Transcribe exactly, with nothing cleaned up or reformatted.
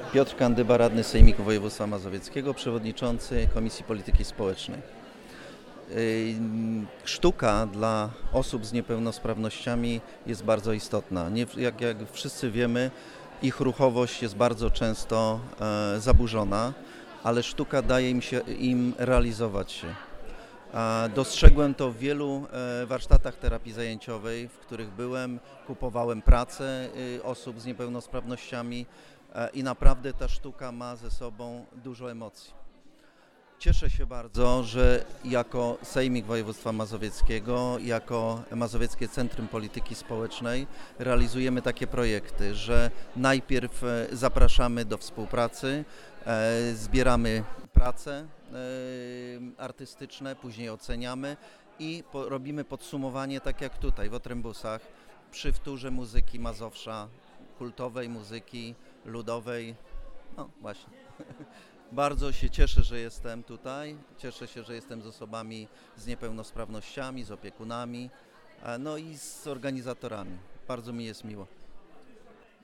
Piotr Kandyba, radny Sejmiku Województwa Mazowieckiego, przewodniczący Komisji Polityki Społecznej. Sztuka dla osób z niepełnosprawnościami jest bardzo istotna. Nie, jak, jak wszyscy wiemy, ich ruchowość jest bardzo często e, zaburzona, ale sztuka daje im, się, im realizować się. A dostrzegłem to w wielu e, warsztatach terapii zajęciowej, w których byłem, kupowałem pracę e, osób z niepełnosprawnościami e, i naprawdę ta sztuka ma ze sobą dużo emocji. Cieszę się bardzo, że jako Sejmik Województwa Mazowieckiego, jako Mazowieckie Centrum Polityki Społecznej realizujemy takie projekty, że najpierw zapraszamy do współpracy, zbieramy prace artystyczne, później oceniamy i robimy podsumowanie, tak jak tutaj w Otrębusach, przy wtórze muzyki Mazowsza, kultowej muzyki ludowej, no właśnie. Bardzo się cieszę, że jestem tutaj, cieszę się, że jestem z osobami z niepełnosprawnościami, z opiekunami, no i z organizatorami. Bardzo mi jest miło.